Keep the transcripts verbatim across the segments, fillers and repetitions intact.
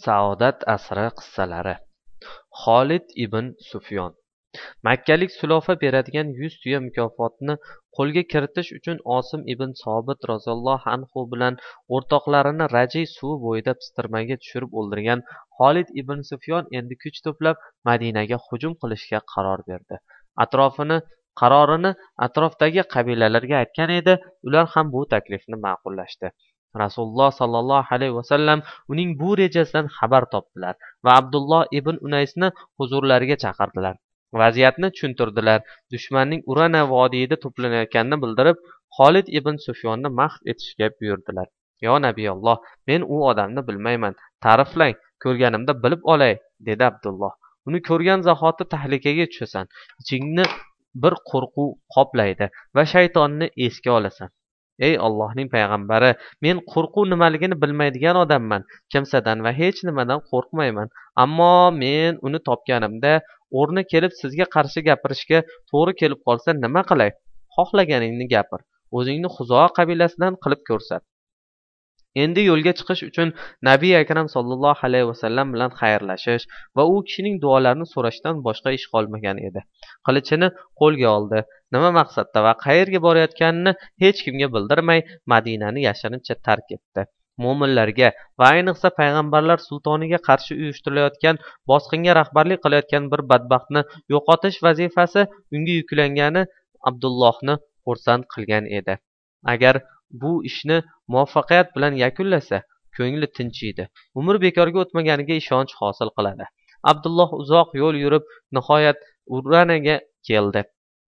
Saodat asri qissalari. Xolid ibn Sufyon. Makkalik sulofa beradigan yuz tuya mukofotni qo'lga kiritish uchun Osim ibn Sobit roziyallohu anhu bilan o'rtoqlarini Rajiy suvi bo'yida pistirmaga tushirib o'ldirgan Xolid ibn Sufyon endi kuch to'plab Madinaga hujum qilishga qaror berdi. Atrofini qarorini atrofdagi qabilalarga aytgan edi, ular ham bu taklifni ma'qullashdi. Rasululloh sallallohu alayhi vasallam uning bu rejasidan xabar topdilar va Abdulloh ibn Unaysni huzurlariga chaqirdilar. Vaziyatni tushuntirdilar. Dushmanning Urana vodiyida to'planayotganini bildirib, Xolid ibn Sufyonni mahv etishga buyurdilar. "Yo Nabiyalloh, men u odamni bilmayman. Ta'riflang, ko'rganimda bilib olay", dedi Abdulloh. "Uni ko'rgan zahoti tahlikaga tushasan. Ichingni bir qo'rquv qoplaydi va shaytonni esga olasan. Ey Allohning payg'ambari, men qo'rquv nimaligini bilmaydigan odamman. Kimsadan va hech nimadan qo'rqmayman. Ammo men uni topganimda o'rni kelib sizga qarshi gapirishga to'g'ri kelib qolsa nima qilay? Xohlaganingni gapir. O'zingni Xuzo qabilasidan qilib ko'rsat." Endi yo'lga chiqish uchun Nabiy akram sallallohu alayhi vasallam bilan xayrlashish va u kishining duolarini so'rashdan boshqa ish qolmagan edi. Qilichini qo'lga oldi. Nima maqsadda va qayerga borayotganini hech kimga bildirmay Madinani yashirincha tark etdi. Mo'minlarga va ayniqsa payg'ambarlar sultoniga qarshi uyushtirilayotgan bosqinga rahbarlik qilayotgan bir badbaxtni yo'qotish vazifasi unga yuklangani Abdullohni xursand qilgan edi. Agar bu ishni muvaffaqiyat bilan yakunlasa, ko'ngli tinchiydi. Umr bekorga o'tmaganiga ishonch hosil qiladi. Abdulloh uzoq yo'l yurib, nihoyat Uranaga keldi.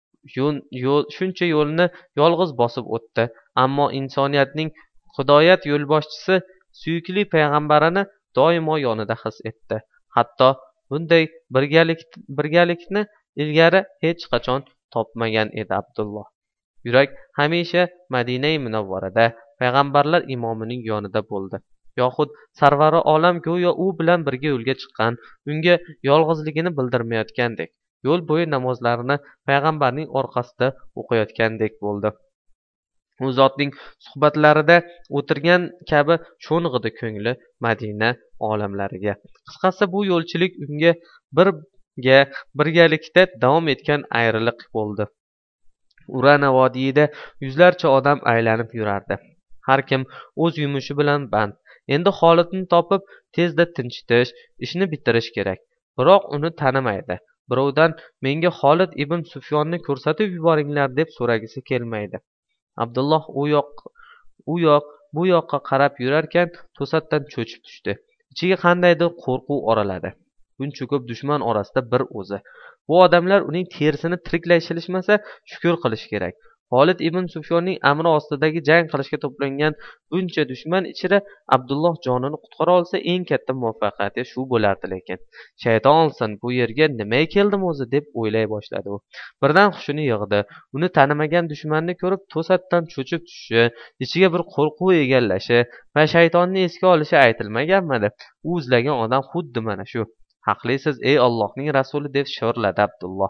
Shuncha yo'lni yolg'iz bosib o'tdi, ammo insoniyatning hidoyat yo'lboshchisi suyukli payg'ambarini doimo yonida his etdi. Hatto bunday birgalik birgalikni ilgari hech qachon topmagan edi Abdulloh. Yurak hamisha Madina-i Munavvarada payg'ambarlar imomining yonida bo'ldi. Yoxud sarvari olam go'yo u bilan birga yo'lga chiqqan, unga yolg'izligini bildirmayotgandek, yo'l bo'yi namozlarini payg'ambarning orqasida o'qiyotgandek bo'ldi. U zotning suhbatlarida o'tirgan kabi sho'ng'idi ko'ngli Madina olamlariga. Qisqasi bu yo'lchilik unga birga birgalikda davom etgan ayriliq bo'ldi. Urana vodiyida yuzlarcha odam aylanib yurardi. Har kim o'z yumushi bilan band. Endi Xolidni topib tezda tinchitish, ishni bitirish kerak. Biroq uni tanimaydi. Birovdan menga Xolid ibn Sufyonni ko'rsatib yuboringlar deb so'ragisi kelmaydi. Abdulloh u yoq u yoq bu yoqqa qarab yurarkan to'satdan cho'chib tushdi. Ichiga qandaydir qo'rquv oraladi. Buncha ko'p dushman orasida bir o'zi. Bu odamlar uning terisini tiriklay shilishmasa shukr qilish kerak. Xolid ibn Sufyonning amri ostidagi jang qilishga to'plangan buncha dushman ichida Abdulloh jonini qutqara olsa eng katta muvaffaqiyati shu bo'lardi, lekin shayton olsin, bu yerga nimaga keldim o'zi deb o'ylay boshladi u. Birdan hushini yig'di. Uni tanimagan dushmanni ko'rib to'satdan cho'chib tushishi, ichiga bir qo'rquv egallashi va shaytonni esga olishi aytilmaganmidi? U izlagan odam xuddi mana shu. Haqlisiz ey Allohning rasuli deb shivirladi Abdulloh.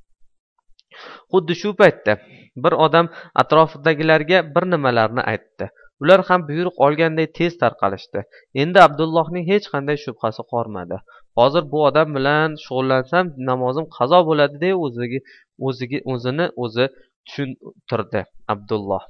Xuddi shu paytda bir odam atrofidagilarga bir nimalarni aytdi. Ular ham buyruq olganday tez tarqalishdi. Endi Abdullohning hech qanday shubhasi qolmadi. Hozir bu odam bilan shug'ullansam namozim qazo bo'ladi deb o'ziga o'ziga o'zini o'zi tushuntirdi Abdulloh.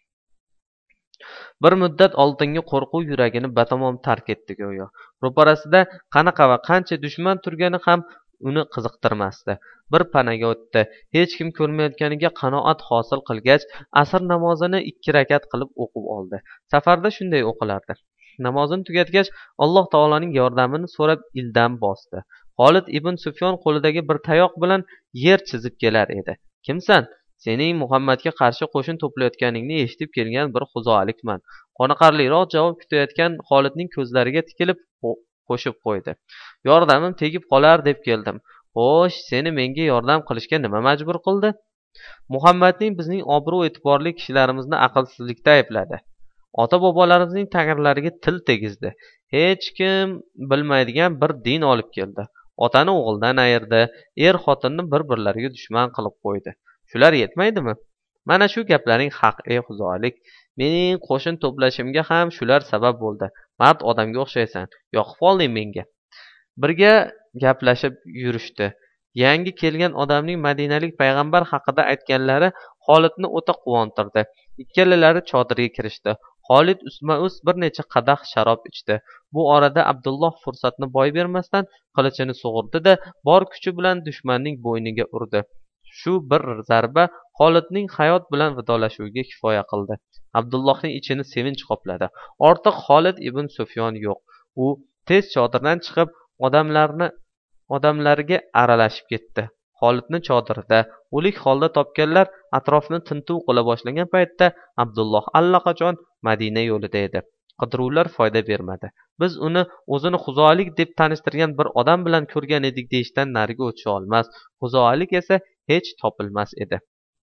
Bir muddat oldingi qo'rquv yuragini batamom tark etdi go'yo. Ro'parasida qanaqa va qancha dushman turgani ham uni qiziqtirmasdi. Bir panaga o'tdi. Hech kim ko'rmayotganiga qanoat hosil qilgach, asr namozini ikki rakat qilib o'qib oldi. Safarda shunday o'qilardi. Namozini tugatgach, Alloh taoloning yordamini so'rab ildam bosdi. Xolid ibn Sufyon qo'lidagi bir tayoq bilan yer chizib kelar edi. "Kimsan? Sening Muhammadga qarshi qo'shin to'playotganingni eshitib kelgan bir xuzolikman." Qoniqarliroq javob kutayotgan Xolidning ko'zlariga tikilib qo'shib qo'ydi. "Yordamim tegib qolar deb keldim. Xo'sh, seni menga yordam qilishga nima majbur qildi?" "Muhammadning bizning obro' e'tiborli kishilarimizni aqlsizlikda aybladi. Ota-bobolarimizning tag'irlariga til tegizdi. Hech kim bilmaydigan bir din olib keldi. Otani o'g'ildan ayirdi, er xotinni bir-birlariga dushman qilib qo'ydi. Shular yetmaydimi? Mana shu gaplaring haq ey xuzolik. Mening qo'shin to'plashimga ham shular sabab bo'ldi. Mard odamga o'xshaysan. Yoqib qolding menga. Birga gaplashib yurishdi. Yangi kelgan odamning madinalik payg'ambar haqida aytganlari Xolidni o'ta quvontirdi. Ikkalalari chodirga kirishdi. Xolid ustma-ust bir necha qadah sharob ichdi. Bu orada Abdulloh fursatni boy bermasdan qilichini sug'urdi-da, bor kuchi bilan dushmanning bo'yniga urdi. Shu bir zarba Xolidning hayot bilan vidolashuviga kifoya qildi. Abdullohning ichini sevinch qopladi. Ortiq Xolid ibn Sufyon yo'q. U tez chodirdan chiqib, odamlarni odamlarga aralashib ketdi. Xolidni chodirda o'lik holda topganlar atrofni tintuv qila boshlagan paytda Abdulloh allaqachon Madina yo'lida edi. Qidiruvlar foyda bermadi. Biz uni o'zini xuzolik deb tanishtirgan bir odam bilan ko'rgan edik deyishdan nariga o'tisha olmas. Xuzolik esa hech topilmas edi.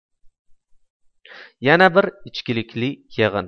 Yana bir ichkilikli yig'in.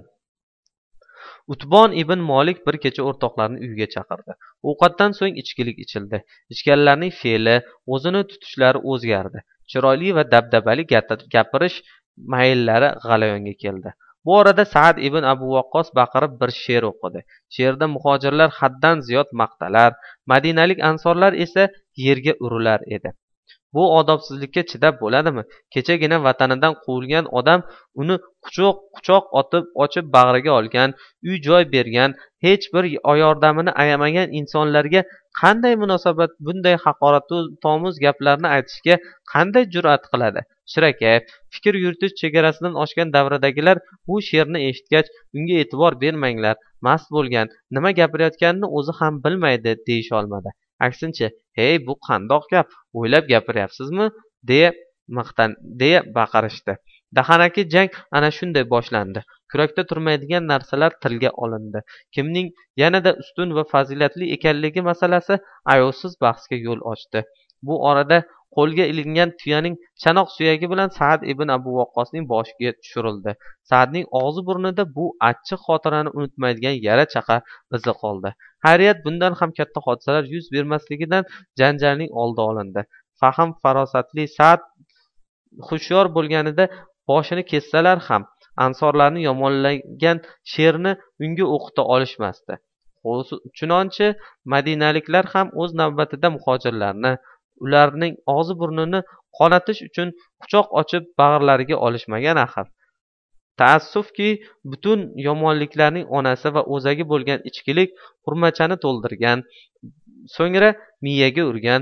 Utbon ibn Molik bir kecha o'rtoqlarni uyiga chaqirdi. Ovqatdan so'ng ichkilik ichildi. Ichganlarning fe'li, o'zini tutishlari o'zgardi. Chiroyli va dabdabali gapirish mayllari g'alayonga keldi. Bu orada Sa'd ibn Abu Waqqos baqirib bir she'r o'qidi. She'rda muhojirlar haddan ziyod maqtalar, madinalik ansorlar esa yerga urilar edi. Bu odobsizlikka chidab bo'ladimi? Kechagina vatanidan quvilgan odam uni quchoq quchoq otib ochib bag'riga olgan, uy joy bergan, hech bir yordamini ayamagan insonlarga qanday munosabat bunday haqoratomuz gaplarni aytishga qanday jur'at qiladi? Shirakay, fikr yuritish chegarasidan oshgan davradagilar bu she'rni eshitgach, unga e'tibor bermanglar, mast bo'lgan, nima gapirayotganini o'zi ham bilmaydi deyish olmadi. Aksincha, "Hey, bu qandoq gap? O'ylab gapiryapsizmi?" deya maqtan deya baqirishdi. Dahanaki jang ana shunday boshlandi. Kurakda turmaydigan narsalar tilga olindi. Kimning yanada ustun va fazilatli ekanligi masalasi ayovsiz bahsga yo'l ochdi. Bu orada qo'lga ilingan tuyaning chanoq suyagi bilan Sa'd ibn Abu Waqqosning boshiga tushirildi. Sa'dning og'zi burnida bu achchiq xotirani unutmaydigan yara chaqa izi qoldi. Xayriyat, bundan ham katta hodisalar yuz bermasligidan janjalning oldi olindi. Fahm farosatli Sa'd xushyor bo'lganida boshini kessalar ham ansorlarni yomonlagan she'rni unga o'qita olishmasdi. Chunonchi madinaliklar ham o'z navbatida muhojirlarni, ularning og'zi burnini qonatish uchun quchoq ochib bag'rlariga olishmagan axir. Taassufki, butun yomonliklarning onasi va o'zagi bo'lgan ichkilik xurmachani to'ldirgan, so'ngra miyaga urgan,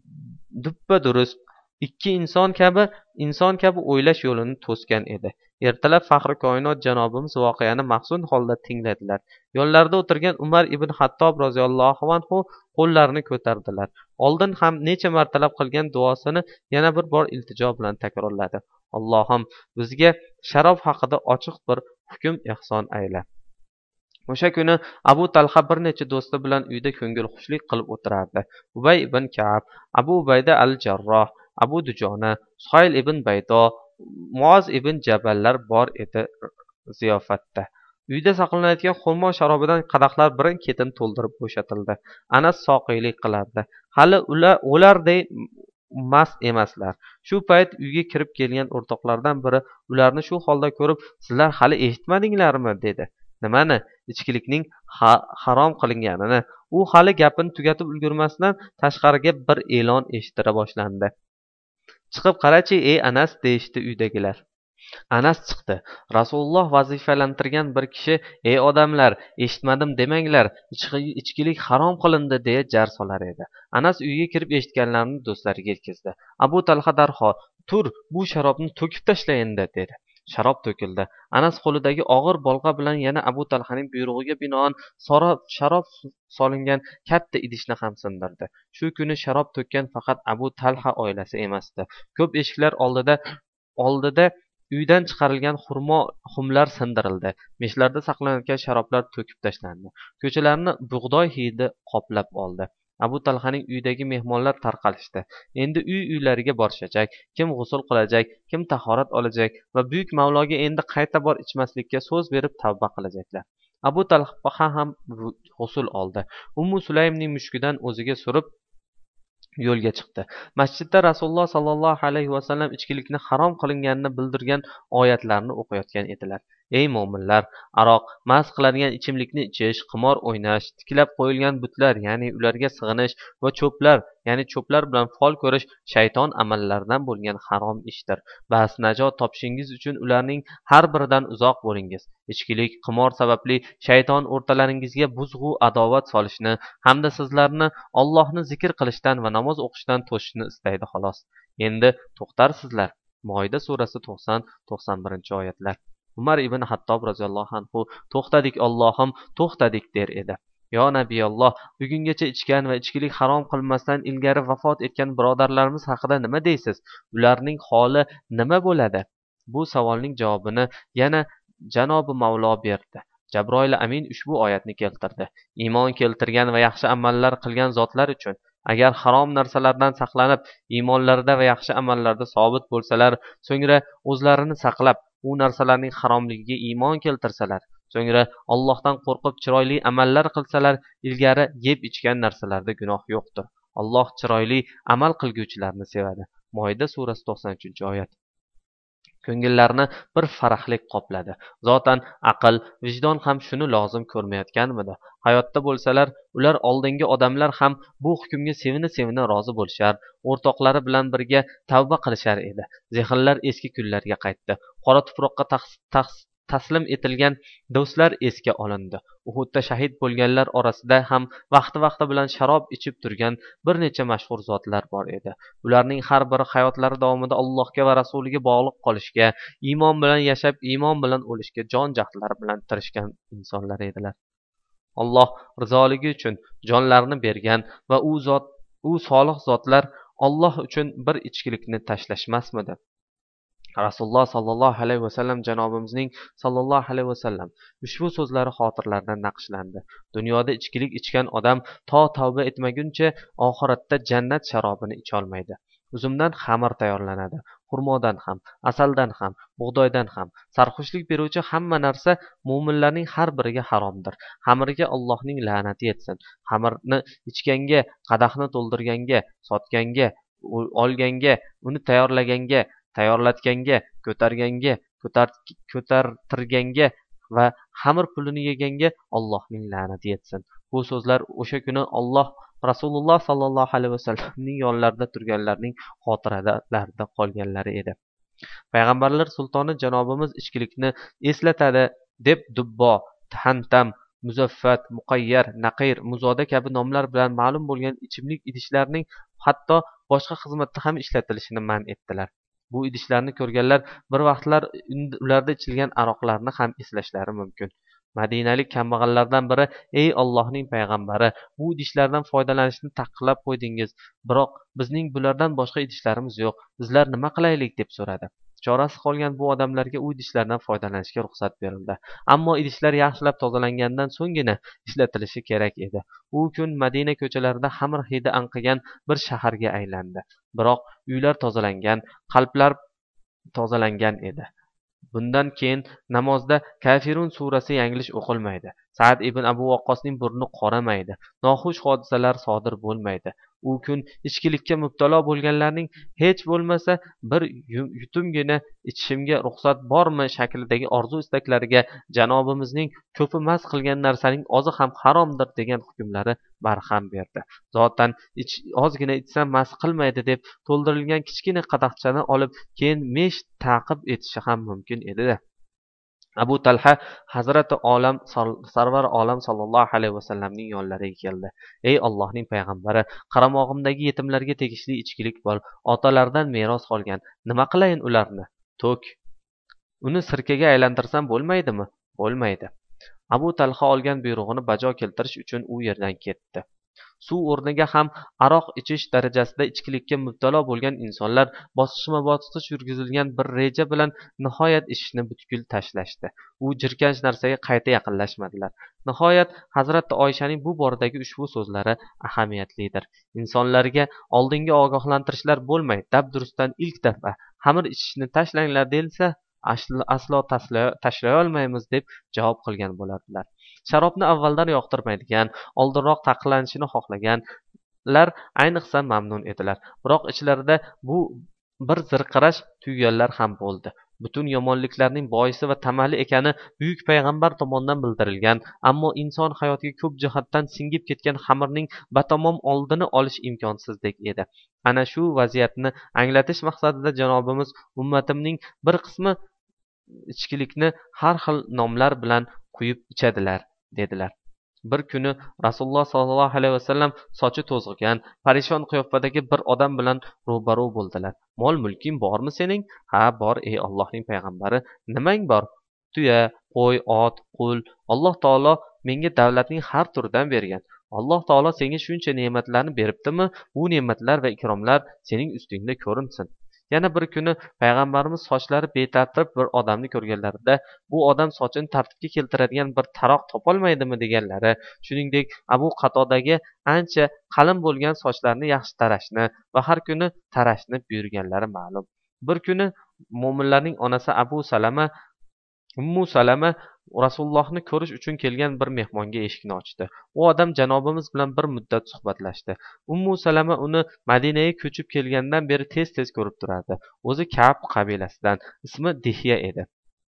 duppa durust ikki inson kabi inson kabi o'ylash yo'lini to'sgan edi. Ertalab Faxri koinot janobimiz voqeani mahzun holda tingladilar. Yonlarida o'tirgan Umar ibn Hattob roziyallohu anhu qo'llarini ko'tardilar. Oldin ham necha martalab qilgan duosini yana bir bor iltijo bilan takrorladi. Allohim, bizga sharob haqida ochiq bir hukm ehson ayla. O'sha kuni Abu Talha bir necha do'sti bilan uyda ko'ngilxushlik qilib o'tirardi. Ubay ibn Ka'b, Abu Ubayda al-Jarroh, Abu Dujona, Suhayl ibn Baydo, Muoz ibn Jaballar bor edi ziyofatda. Uyda saqlanayotgan xurmo sharobidan qadahlar birin-ketin to'ldirib bo'shatildi. Anas soqiylik qilardi. Hali ular o'larday mast emaslar. Shu payt uyga kirib kelgan o'rtoqlardan biri ularni shu holda ko'rib, "Sizlar hali eshitmadinglarmi?" dedi. Nimani? Ichkilikning harom qilinganini. U hali gapini tugatib ulgurmasdan tashqariga bir e'lon eshittira boshlandi. "Chiqib qarachi, ey Anas", deyishdi uydagilar. Anas chiqdi. Rasululloh vazifalantirgan bir kishi, "Ey odamlar, eshitmadim demanglar, ichkilik harom qilindi", deya jar solar edi. Anas uyga kirib eshitganlarini do'stlariga yetkazdi. Abu Talha darhol, "Tur, bu sharobni to'kib tashlayinda", dedi. Sharob to'kildi. Anas qo'lidagi og'ir bolg'a bilan yana Abu Talhaning buyrug'iga binoan sorob sharob solingan katta idishni ham sindirdi. Shu kuni sharob to'kkan faqat Abu Talha oilasi emasdi. Ko'p eshiklar oldida oldida uydan chiqarilgan xurmo xumlar sindirildi. Meshlarda saqlanayotgan sharoblar to'kib tashlandi. Ko'chalarni bug'doy hidi qoplab oldi. Abu Talhaning uyidagi mehmonlar tarqalishdi. Endi uy-uylariga borishajak, kim g'usul qilajak, kim tahorat olajak va buyuk Mavloga endi qayta bor ichmaslikka so'z berib tavba qilajaklar. Abu Talha ham g'usul oldi. Ummu Sulaymning mushkidan o'ziga surib yo'lga chiqdi. Masjidda Rasululloh sallallohu alayhi vasallam ichkilikni harom qilinganini bildirgan oyatlarni o'qiyotgan edilar. ey mo'minlar, aroq, mast qiladigan ichimlikni ichish, qimor o'ynash, tiklab qo'yilgan butlar, ya'ni ularga sig'inish va cho'plar, ya'ni cho'plar bilan fol ko'rish shayton amallaridan bo'lgan harom ishdir. Bas najot topishingiz uchun ularning har biridan uzoq bo'lingiz. Ichkilik, qimor sababli shayton o'rtalaringizga buzg'u adovat solishni hamda sizlarni Allohni zikr qilishdan va namoz o'qishdan to'sishni istaydi xolos. Endi to'xtarsizlar. Moida surasi to'qson to'qson birinchi oyatlar. Umar ibn Hattob roziyallohu anhu to'xtadik Allohim, to'xtadik der edi. Yo Nabiyalloh, bugungacha ichgan va ichkilik harom qilmasdan ilgari vafot etgan birodarlarimiz haqida nima deysiz? Ularning holi nima bo'ladi? Bu savolning javobini yana Janobi Mavlo berdi. Jabroil Amin ushbu oyatni keltirdi. Iymon keltirgan va yaxshi amallar qilgan zotlar uchun agar harom narsalardan saqlanib, iymonlarida va yaxshi amallarda sobit bo'lsalar, so'ngra o'zlarini saqlab, u narsalarning haromligiga iymon keltirsalar, so'ngra Allohdan qo'rqib chiroyli amallar qilsalar, ilgari yeb ichgan narsalarda gunoh yo'qdir. Alloh chiroyli amal qilguvchilarni sevadi. Moida surasi to'qson uchinchi oyat. Ko'ngillarni bir farahlik qopladi. Zotan aql, vijdon ham shuni lozim ko'rmayotganmidi? Hayotda bo'lsalar, ular oldingi odamlar ham bu hukmga sevina-sevina rozi bo'lishar, o'rtoqlari bilan birga tavba qilishar edi. Zehnlar eski kunlarga qaytdi. Qora tuproqqa taslim etilgan do'stlar esga olindi. Uhudda shahid bo'lganlar orasida ham vaqti-vaqti bilan sharob ichib turgan bir necha mashhur zotlar bor edi. Ularning har biri hayotlari davomida Allohga va rasuliga bog'liq qolishga, iymon bilan yashab, iymon bilan o'lishga jon jahdlari bilan tirishgan insonlar edilar. Alloh rizoligi uchun jonlarini bergan va u zot, u solih zotlar Alloh uchun bir ichkilikni tashlashmasmidi? Rasululloh sallallohu alayhi vasallam janobimizning sallallohu alayhi vasallam ushbu so'zlari xotirlardan naqshlandi. Dunyoda ichkilik ichgan odam to tavba etmaguncha oxiratda jannat sharobini icholmaydi. Uzumdan xamir tayyorlanadi, xurmodan ham, asaldan ham, bug'doydan ham. Sarxushlik beruvchi hamma narsa mo'minlarning har biriga haromdir. Xamirga Allohning la'nati yetsin. Xamirni ichganga, qadahni to'ldirganga, sotganga, olganga, uni tayyorlaganga, tayyorlatganga, ko'targanga, ko'tartirganga va xamir pulini yeganga Allohning la'nati yetsin. Bu so'zlar o'sha kuni Alloh Rasululloh sallallohu alayhi vasallamning yonlarida turganlarning xotiralarida qolganlari edi. Payg'ambarlar sultoni janobimiz ichkilikni eslatadi deb dubbo, tahantam, muzaffat, muqayyar, naqir, muzoda kabi nomlar bilan ma'lum bo'lgan ichimlik idishlarning hatto boshqa xizmatda ham ishlatilishini man etdilar. Bu idishlarni ko'rganlar bir vaqtlar ularda ichilgan aroqlarni ham eslashlari mumkin. Madinalik kambag'allardan biri: "Ey Allohning payg'ambari, bu idishlardan foydalanishni taqiqlab qo'ydingiz, biroq bizning bulardan boshqa idishlarimiz yo'q. Bizlar nima qilaylik?" deb so'radi. Chorasi qolgan bu odamlarga u idishlardan foydalanishga ruxsat berildi. Ammo idishlar yaxshilab tozalangandan so'nggina ishlatilishi kerak edi. U kun Madina ko'chalarida xamir hidi anqigan bir shaharga aylandi. Biroq uylar tozalangan, qalblar tozalangan edi. Bundan keyin namozda Kafirun surasi yanglish o'qilmaydi. Sa'd ibn Abu Waqqosning burni qoramaydi. Noxush hodisalar sodir bo'lmaydi. U kun ichkilikka mubtalo bo'lganlarning hech bo'lmasa bir yutumgina ichishimga ruxsat bormi shaklidagi orzu istaklariga janobimizning ko'pi mast qilgan narsaning ozi ham haromdir degan hukmlari barham berdi. Zotan ich, ozgina ichsam mast qilmaydi deb to'ldirilgan kichkina qadahchani olib keyin mesh taqib etishi ham mumkin edi. Abu Talha Hazrati olam sarvar olam sallallohu alayhi vasallamning yonlariga keldi. Ey Allohning payg'ambari, qaramog'imdagi yetimlarga tegishli ichkilik bor. Otalaridan meros qolgan. Nima qilayin ularni? To'k. Uni sirkaga aylantirsam bo'lmaydimi? Bo'lmaydi. Abu Talha olgan buyrug'ini bajo keltirish uchun u yerdan ketdi. Suv o'rniga ham aroq ichish darajasida ichkilikka mubtalo bo'lgan insonlar bosqichma-bosqich yurgizilgan bir reja bilan nihoyat ishni butkul tashlashdi. U jirkanch narsaga qayta yaqinlashmadilar. Nihoyat Hazrati Oyshaning bu boradagi ushbu so'zlari ahamiyatlidir. Insonlarga oldingi ogohlantirishlar bo'lmay, dabdurustdan ilk daf'a xamir ichishni tashlanglar deyilsa, aslo tashlay olmaymiz deb javob qilgan bo'lardilar. Sharobni avvaldan yoqtirmaydigan, oldinroq taqiqlanishini xohlaganlar ayniqsa mamnun edilar. Biroq ichlarida bu bir zirqirash tuyganlar ham bo'ldi. butun yomonliklarning boisi va tamali ekani buyuk payg'ambar tomonidan bildirilgan, ammo inson hayotiga ko'p jihatdan singib ketgan xamirning batamom oldini olish imkonsizdek edi. Ana shu vaziyatni anglatish maqsadida janobimiz ummatimning bir qismi ichkilikni har xil nomlar bilan quyib ichadilar, dedilar. Bir kuni rasululloh sollallohu alayhi vasallam sochi to'zg'igan, parishon qiyofadagi bir odam bilan ro'baro bo'ldilar. Mol mulking bormi sening? Ha, bor ey Allohning payg'ambari. Nimang bor? Tuya, qo'y, ot, qul. Alloh taolo menga davlatning har turidan bergan. Alloh taolo senga shuncha ne'matlarni beribdimi? Bu ne'matlar va ikromlar sening ustingda ko'rinsin. Yana bir kuni payg'ambarimiz sochlari betartib bir odamni ko'rganlarida bu odam sochini tartibga keltiradigan bir taroq topolmaydimi deganlari, shuningdek Abu Qatodagi ancha qalin bo'lgan sochlarni yaxshi tarashni va har kuni tarashni buyurganlari ma'lum. Bir kuni mo'minlarning onasi Abu Salama Ummu Salama Rasulullohni ko'rish uchun kelgan bir mehmonga eshikni ochdi. U odam janobimiz bilan bir muddat suhbatlashdi. Ummu Salama uni Madinaga ko'chib kelgandan beri tez-tez ko'rib turardi. O'zi Ka'b qabilasidan, ismi Dihya edi.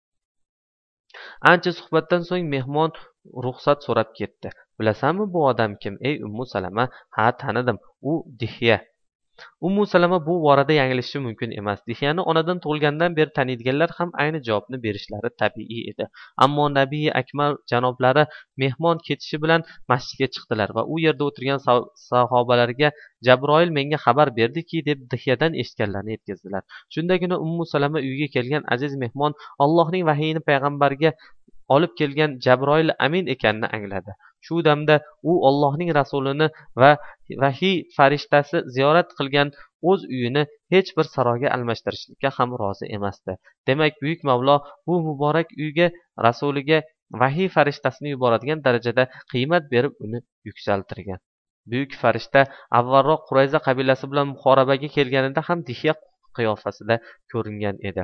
Ancha suhbatdan so'ng mehmon ruxsat so'rab ketdi. Bilasanmi bu odam kim? Ey Ummu Salama, ha tanidim. U Dihya. Ummu Salama bu borada yangilishi mumkin emas. Dihyani onadan tug'ilgandan beri taniydiganlar ham ayni javobni berishlari tabiiy edi. Ammo Nabiy Akmal janoblari mehmon ketishi bilan masjidga chiqdilar va u yerda o'tirgan sahobalarga Jabroil menga xabar berdiki, deb Dihyadan eshitganlarini yetkazdilar. Shundagina Ummu Salama uyiga kelgan aziz mehmon Allohning vahiyini payg'ambarga olib kelgan Jabroil amin ekanini angladi. Shu damda u Allohning rasulini va vahiy farishtasi ziyorat qilgan o'z uyini hech bir saroyga almashtirishga ham rozi emasdi. Demak, buyuk Mavlo bu muborak uyga rasuliga vahiy farishtasini yuboradigan darajada qiymat berib uni yuksaltirgan. Buyuk farishta avvalroq Qurayza qabilasi bilan muhorabaga kelganida ham Dihya qiyofasida ko'ringan edi.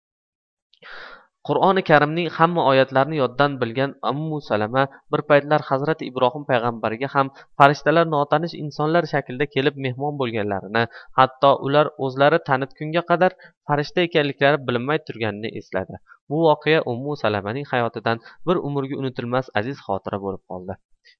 Qur'oni Karimning hamma oyatlarini yoddan bilgan Ummu Salama bir paytlar Hazrati Ibrohim payg'ambarga ham farishtalar notanish insonlar shaklida kelib mehmon bo'lganlarini, hatto ular o'zlari tanitgunga qadar farishta ekanliklari bilinmay turganini esladi. Bu voqea Ummu Salamaning hayotidan bir umrga unutilmas aziz xotira bo'lib qoldi.